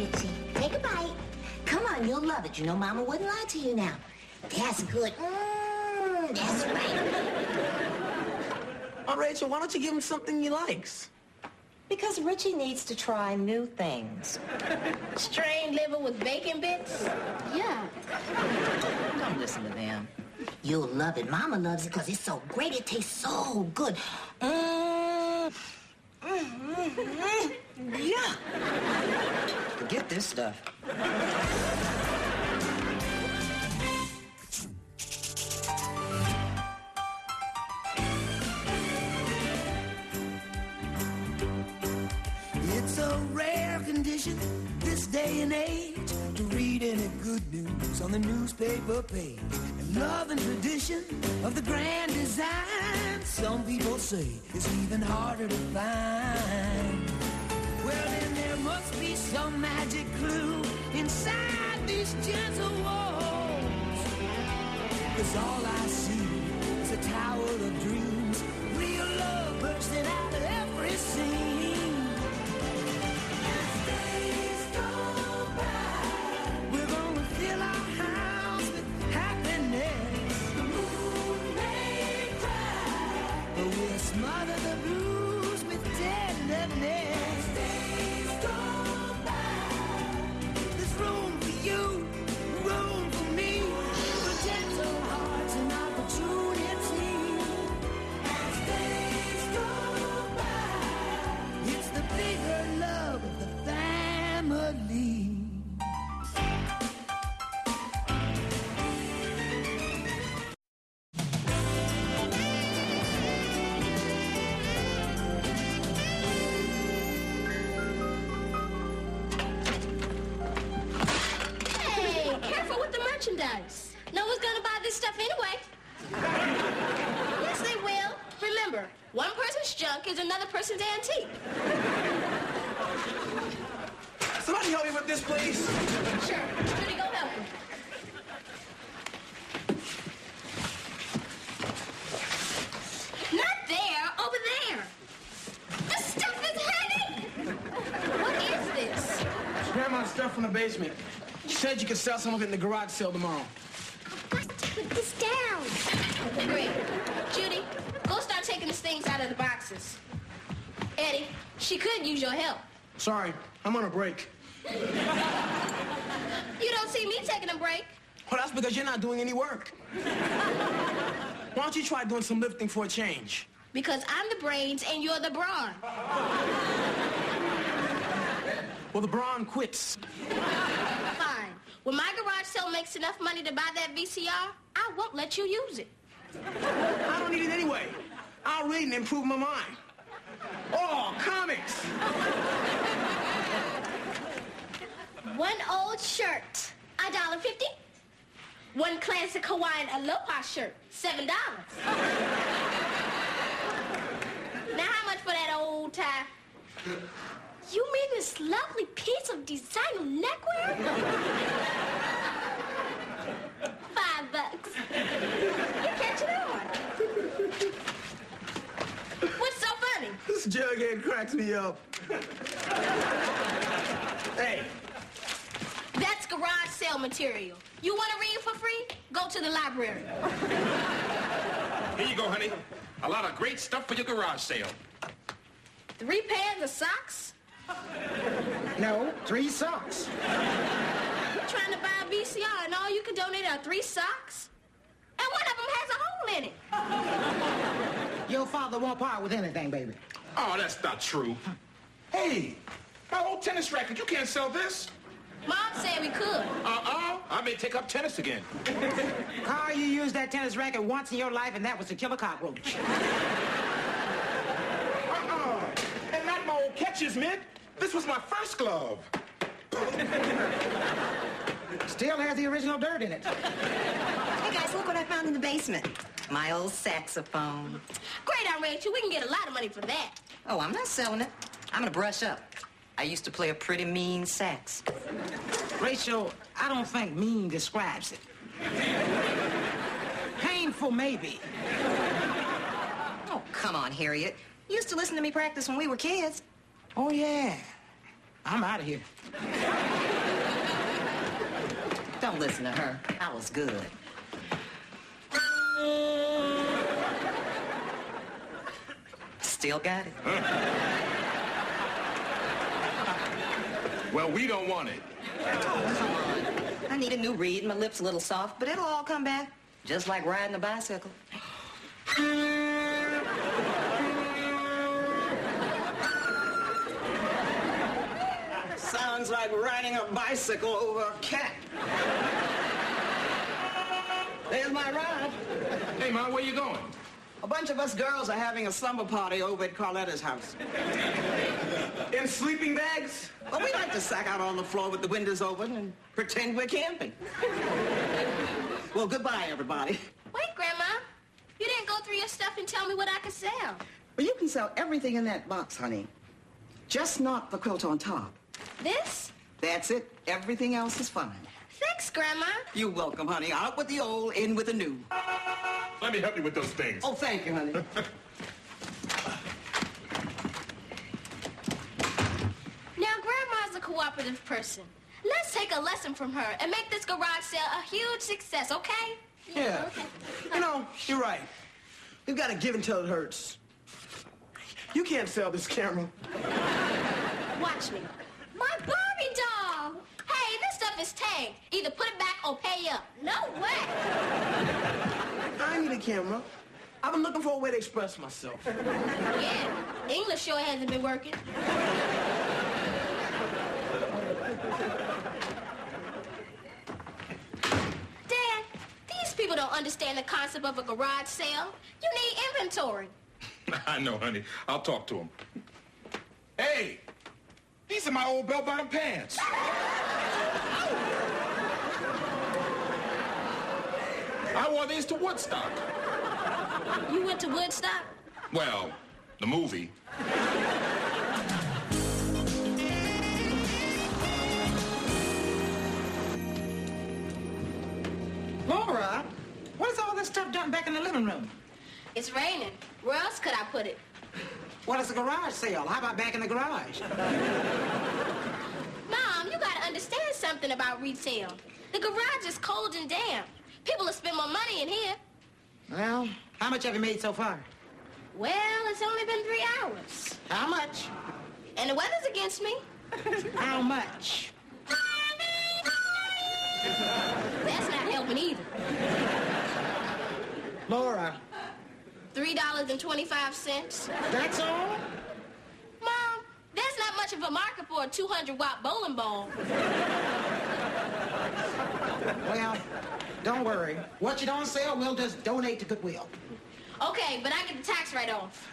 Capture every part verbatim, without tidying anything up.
Richie. Take a bite. Come on, you'll love it. You know Mama wouldn't lie to you now. That's good. Mmm, that's right. Oh, Rachel, why don't you give him something he likes? Because Richie needs to try new things. Strained liver with bacon bits? Yeah. Don't listen to them. You'll love it. Mama loves it because it's so great. It tastes so good. Mmm. Mm, mm, mm. Yeah. Forget this stuff. It's a rare condition this day and age to read any good news on the newspaper page. And love and tradition of the grand design, some people say it's even harder to find. Well, then there must be some magic clue inside these gentle walls. 'Cause all I see is a tower of dreams, real love bursting out of every scene. Smother the blues with tenderness. Days go by. There's room for you, room for me, for gentle hearts and opportunity. As days go by, it's the bigger love of the family. No one's gonna buy this stuff anyway. Yes, they will. Remember, one person's junk is another person's antique. Somebody help me with this, please. Sure. Judy, go help him. Not there, over there. This stuff is heavy. What is this? It's Grandma's stuff from the basement. She said you could sell some of it in the garage sale tomorrow. I've got to put this down. Great. Judy, go start taking the things out of the boxes. Eddie, she could use your help. Sorry, I'm on a break. You don't see me taking a break. Well, that's because you're not doing any work. Why don't you try doing some lifting for a change? Because I'm the brains and you're the brawn. Well, the brawn quits. Fine. When my garage sale makes enough money to buy that V C R, I won't let you use it. I don't need it anyway. I'll read and improve my mind. Oh, comics! One old shirt, a dollar fifty. One classic Hawaiian Aloha shirt, seven dollars. Now how much for that old tie? You mean this lovely piece of designer neckwear? Five bucks. You catch it on. What's so funny? This jughead cracks me up. Hey. That's garage sale material. You want to read for free? Go to the library. Here you go, honey. A lot of great stuff for your garage sale. Three pairs of socks? No, three socks. You're trying to buy a V C R and all you can donate are three socks? And one of them has a hole in it. Your father won't part with anything, baby. Oh, that's not true. Hey, my old tennis racket, you can't sell this. Mom said we could. Uh-uh, I may take up tennis again. Carl, you used that tennis racket once in your life, and that was to kill a cockroach. Uh-uh, and not my old catcher's mitt. This was my first glove. Still has the original dirt in it. Hey, guys, look what I found in the basement. My old saxophone. Great, Aunt Rachel. We can get a lot of money for that. Oh, I'm not selling it. I'm gonna brush up. I used to play a pretty mean sax. Rachel, I don't think mean describes it. Painful, maybe. Oh, come on, Harriet. You used to listen to me practice when we were kids. Oh, yeah. I'm out of here. Don't listen to her. I was good. Still got it? Well, we don't want it. Oh, come on. I need a new read. My lips a little soft, but it'll all come back. Just like riding a bicycle. Sounds like riding a bicycle over a cat. There's my ride. Hey, Ma, where you going? A bunch of us girls are having a slumber party over at Carletta's house. In sleeping bags? Well, we like to sack out on the floor with the windows open and pretend we're camping. Well, goodbye, everybody. Wait, Grandma. You didn't go through your stuff and tell me what I could sell. Well, you can sell everything in that box, honey. Just not the quilt on top. This? That's it. Everything else is fine. Thanks, Grandma. You're welcome, honey. Out with the old, in with the new. Let me help you with those things. Oh, thank you, honey. Now, Grandma's a cooperative person. Let's take a lesson from her and make this garage sale a huge success, okay? Yeah. Okay. You know, you're right. We've got to give until it hurts. You can't sell this camera. Watch me. My Barbie doll! Hey, this stuff is tagged. Either put it back or pay up. No way! I need a camera. I've been looking for a way to express myself. Yeah, English sure hasn't been working. Dad, these people don't understand the concept of a garage sale. You need inventory. I know, honey. I'll talk to him. Hey, these are my old bell-bottom pants. I wore these to Woodstock. You went to Woodstock? Well, the movie. Laura, what's all this stuff done back in the living room? It's raining. Where else could I put it? Well, it's a garage sale. How about back in the garage? Mom, you gotta understand something about retail. The garage is cold and damp. People will spend more money in here. Well, how much have you made so far? Well, it's only been three hours. How much? And the weather's against me. How much? That's not helping either. Laura, Three dollars and twenty-five cents. that's all? Mom, there's not much of a market for a two hundred watt bowling ball. Well, don't worry. What you don't sell, we'll just donate to Goodwill. Okay, but I get the tax write-off.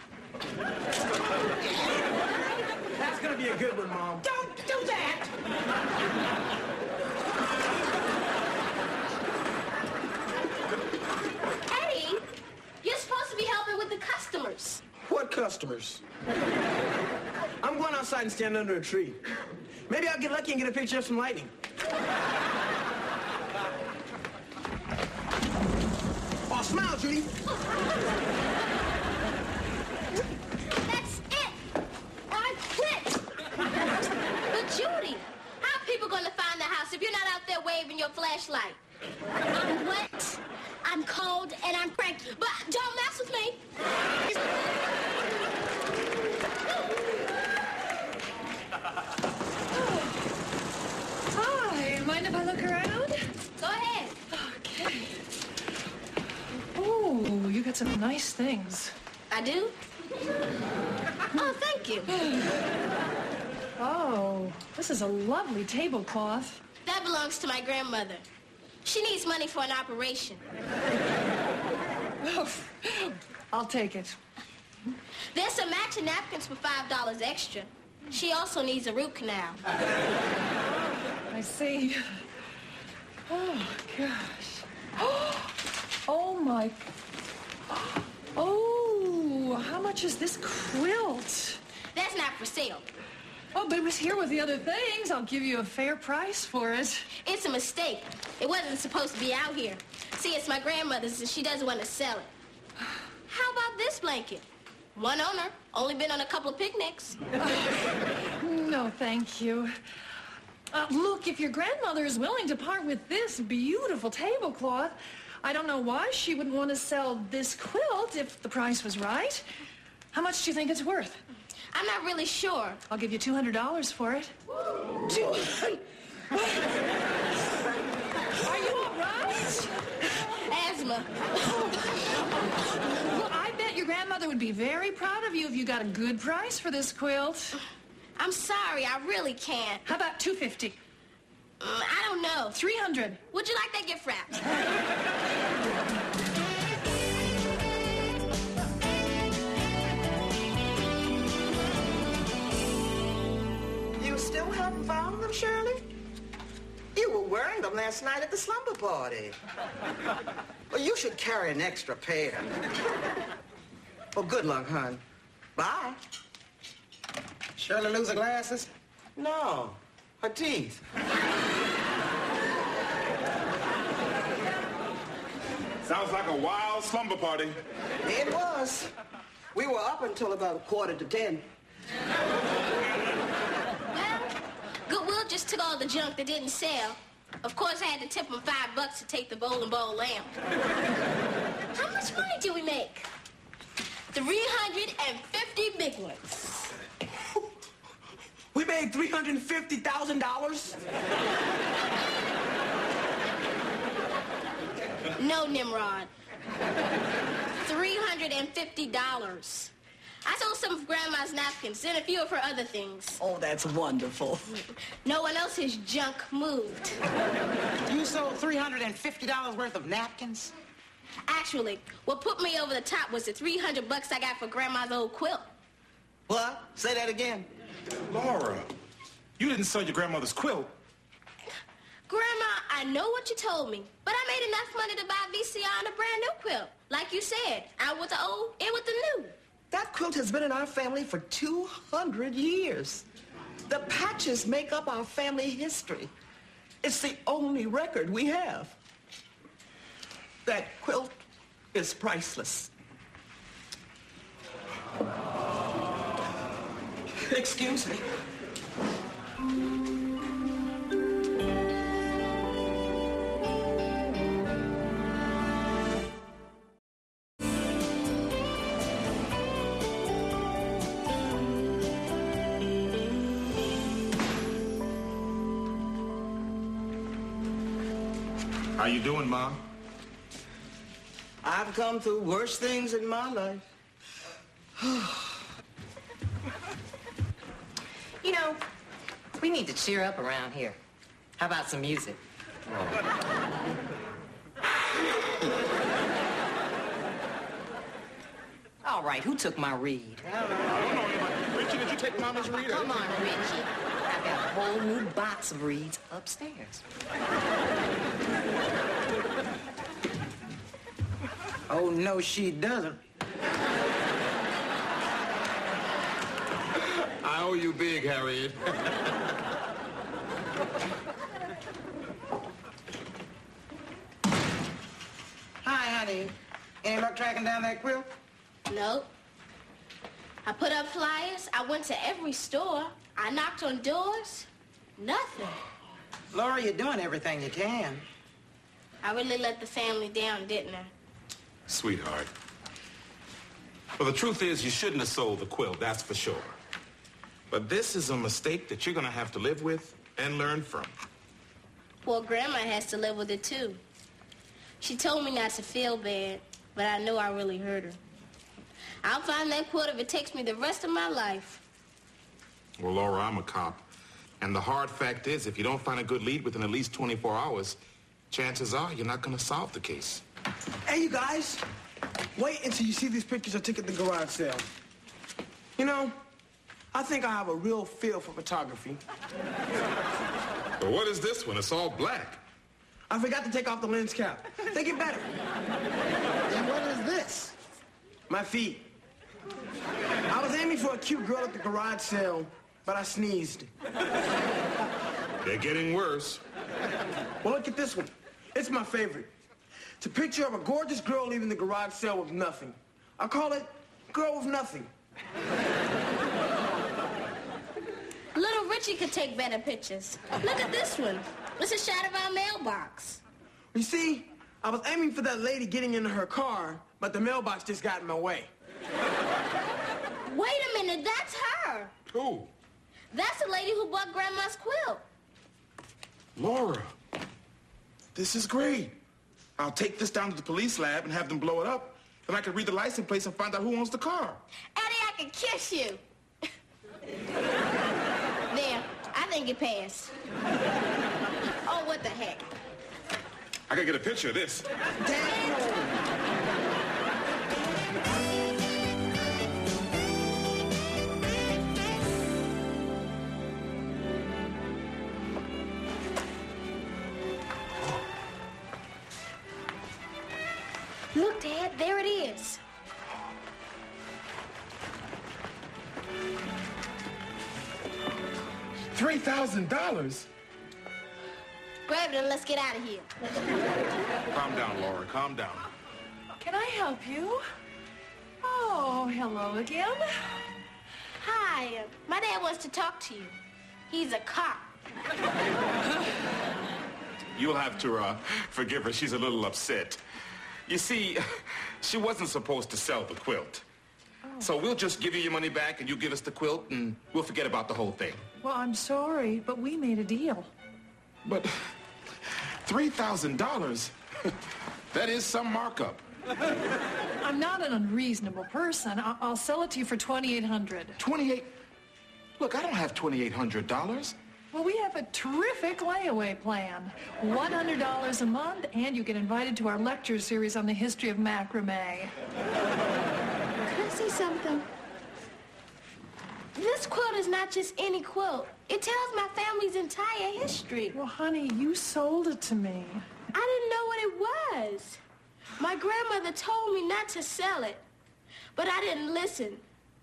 That's gonna be a good one, Mom. Don't do that! Eddie, you're supposed to be helping with the customers. What customers? I'm going outside and stand under a tree. Maybe I'll get lucky and get a picture of some lightning. Oh, smile, Judy. That's it. I quit. But Judy, how are people going to find the house if you're not out there waving your flashlight? I'm wet, I'm cold, and I'm cranky. But don't mess with me. Hi, mind if I look around? Go ahead. Okay. Oh, you got some nice things. I do? Oh, thank you. Oh, this is a lovely tablecloth. That belongs to my grandmother. She needs money for an operation. I'll take it. There's some matching napkins for five dollars extra. She also needs a root canal. I see. Oh, gosh. Oh, my. Oh, how much is this quilt? That's not for sale. Oh, but it was here with the other things. I'll give you a fair price for it. It's a mistake. It wasn't supposed to be out here. See, it's my grandmother's and she doesn't want to sell it. How about this blanket? One owner. Only been on a couple of picnics. No, thank you. Uh, look, if your grandmother is willing to part with this beautiful tablecloth, I don't know why she wouldn't want to sell this quilt if the price was right. How much do you think it's worth? I'm not really sure. I'll give you two hundred dollars for it. two hundred Are you all right? Asthma. Well, I bet your grandmother would be very proud of you if you got a good price for this quilt. I'm sorry, I really can't. How about two hundred fifty dollars? Mm, I don't know. three hundred dollars. Would you like that gift wrapped? You still haven't found them, Shirley? You were wearing them last night at the slumber party. Well, you should carry an extra pair. Well, good luck, hon. Bye. Shirley lose her glasses? No, her teeth. Sounds like a wild slumber party. It was. We were up until about a quarter to ten. Well, Goodwill just took all the junk that didn't sell. Of course, I had to tip them five bucks to take the bowling ball lamp. How much money did we make? three hundred fifty big ones. We made three hundred fifty thousand dollars? No, Nimrod. three hundred fifty dollars. I sold some of Grandma's napkins and a few of her other things. Oh, that's wonderful. No one else's junk moved. You sold three hundred fifty dollars worth of napkins? Actually, what put me over the top was the three hundred bucks I got for Grandma's old quilt. What? Say that again. Laura, you didn't sell your grandmother's quilt. Grandma, I know what you told me, but I made enough money to buy a V C R and a brand new quilt. Like you said, out with the old, in with the new. That quilt has been in our family for two hundred years. The patches make up our family history. It's the only record we have. That quilt is priceless. Excuse me. How you doing, Mom? I've come through worse things in my life. You know, we need to cheer up around here. How about some music? All right, who took my reed? I don't know anybody. Richie, did you take Mama's reed? Come on, Richie. I've got a whole new box of reeds upstairs. Oh, no, she doesn't. I owe you big, Harriet. Hi, honey. Any luck tracking down that quilt? Nope. I put up flyers. I went to every store. I knocked on doors. Nothing. Laura, you're doing everything you can. I really let the family down, didn't I? Sweetheart. Well, the truth is you shouldn't have sold the quilt, that's for sure. But this is a mistake that you're going to have to live with and learn from. Well, Grandma has to live with it, too. She told me not to feel bad, but I know I really hurt her. I'll find that quilt if it takes me the rest of my life. Well, Laura, I'm a cop. And the hard fact is, if you don't find a good lead within at least twenty-four hours, chances are you're not going to solve the case. Hey, you guys. Wait until you see these pictures I took at the garage sale. You know, I think I have a real feel for photography. Well, what is this one? It's all black. I forgot to take off the lens cap. They get better. And what is this? My feet. I was aiming for a cute girl at the garage sale, but I sneezed. They're getting worse. Well, look at this one. It's my favorite. It's a picture of a gorgeous girl leaving the garage sale with nothing. I call it Girl with nothing. Little Richie could take better pictures. Look at this one. It's a shot of our mailbox. You see, I was aiming for that lady getting into her car, but the mailbox just got in my way. Wait a minute, that's her. Who? That's the lady who bought Grandma's quilt. Laura. This is great. I'll take this down to the police lab and have them blow it up. Then I can read the license plates and find out who owns the car. Eddie, I can kiss you. There, I think it passed. Oh, what the heck? I gotta get a picture of this. Look, Dad, there it is. Three thousand dollars? Grab it and let's get out of here. Calm down, Laura. Calm down. Can I help you? Oh, hello again. Hi, uh, my dad wants to talk to you. He's a cop. You'll have to uh, forgive her. She's a little upset. You see, she wasn't supposed to sell the quilt. Oh. So we'll just give you your money back and you give us the quilt and we'll forget about the whole thing. Well, I'm sorry, but we made a deal. But three thousand dollars? That is some markup. I'm not an unreasonable person. I- I'll sell it to you for twenty-eight hundred dollars. twenty-eight? Look, I don't have twenty-eight hundred dollars. Well, we have a terrific layaway plan. one hundred dollars a month, and you get invited to our lecture series on the history of macrame. Can I say something? This quilt is not just any quilt. It tells my family's entire history. Well, honey, you sold it to me. I didn't know what it was. My grandmother told me not to sell it, but I didn't listen.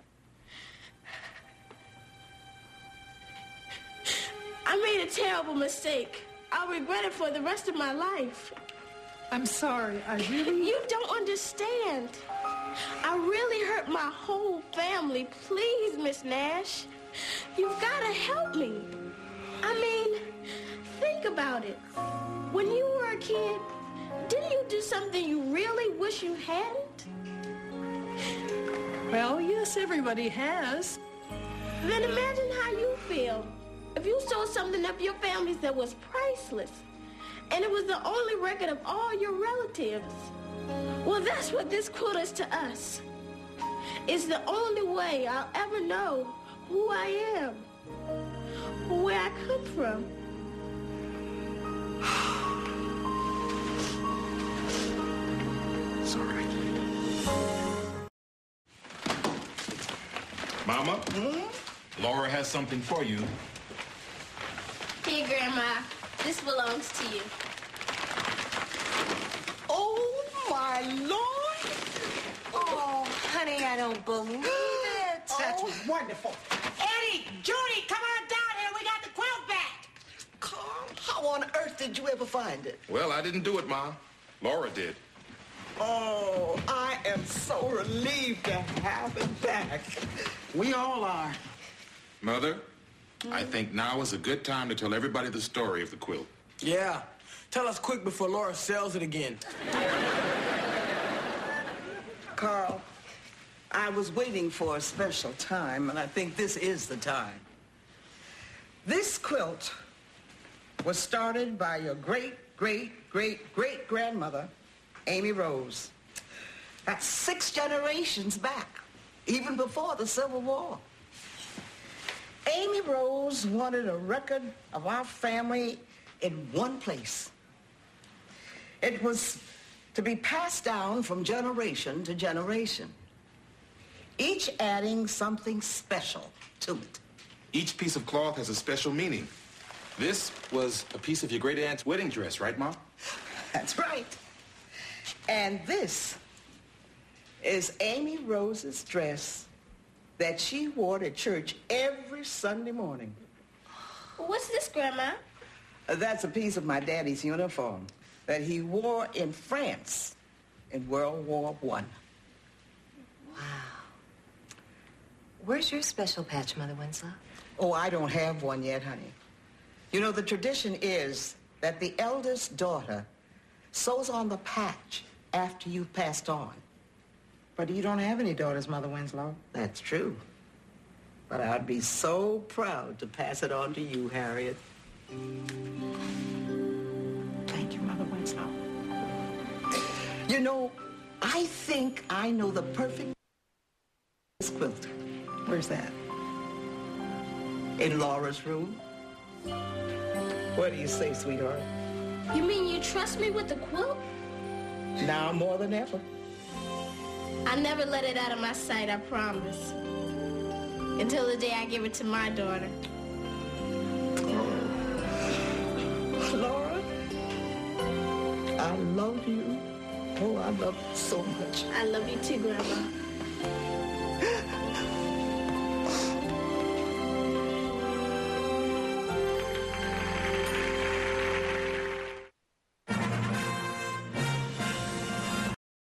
I made a terrible mistake. I'll regret it for the rest of my life. I'm sorry, I really... You don't understand. I really hurt my whole family. Please, Miss Nash, you've got to help me. I mean, think about it. When you were a kid, didn't you do something you really wish you hadn't? Well, yes, everybody has. Then imagine how you feel if you sold something of your family's that was priceless, and it was the only record of all your relatives. Well, that's what this quilt is to us. It's the only way I'll ever know who I am, where I come from. Sorry. Mama? Hmm? Laura has something for you. Here, Grandma. This belongs to you. Oh, my Lord. Oh, honey, I don't believe it. That's wonderful. Eddie, Judy, come on down here. We got the quilt back. Carl, how on earth did you ever find it? Well, I didn't do it, Ma. Laura did. Oh, I am so relieved to have it back. We all are. Mother, I think now is a good time to tell everybody the story of the quilt. Yeah. Tell us quick before Laura sells it again. Carl, I was waiting for a special time, and I think this is the time. This quilt was started by your great, great, great, great grandmother, Amy Rose. That's six generations back, even before the Civil War. Amy Rose wanted a record of our family in one place. It was to be passed down from generation to generation, each adding something special to it. Each piece of cloth has a special meaning. This was a piece of your great aunt's wedding dress, right, Mom? That's right. And this is Amy Rose's dress that she wore to church every Sunday morning. What's this, Grandma? Uh, That's a piece of my daddy's uniform that he wore in France in World War One. Wow. Where's your special patch, Mother Winslow? Oh, I don't have one yet, honey. You know, the tradition is that the eldest daughter sews on the patch after you've passed on. But you don't have any daughters, Mother Winslow. That's true. But I'd be so proud to pass it on to you, Harriet. Thank you, Mother Winslow. You know, I think I know the perfect quilt. Where's that? In Laura's room. What do you say, sweetheart? You mean you trust me with the quilt? Now more than ever. I never let it out of my sight, I promise. Until the day I give it to my daughter. Laura, I love you. Oh, I love you so much. I love you too, Grandma.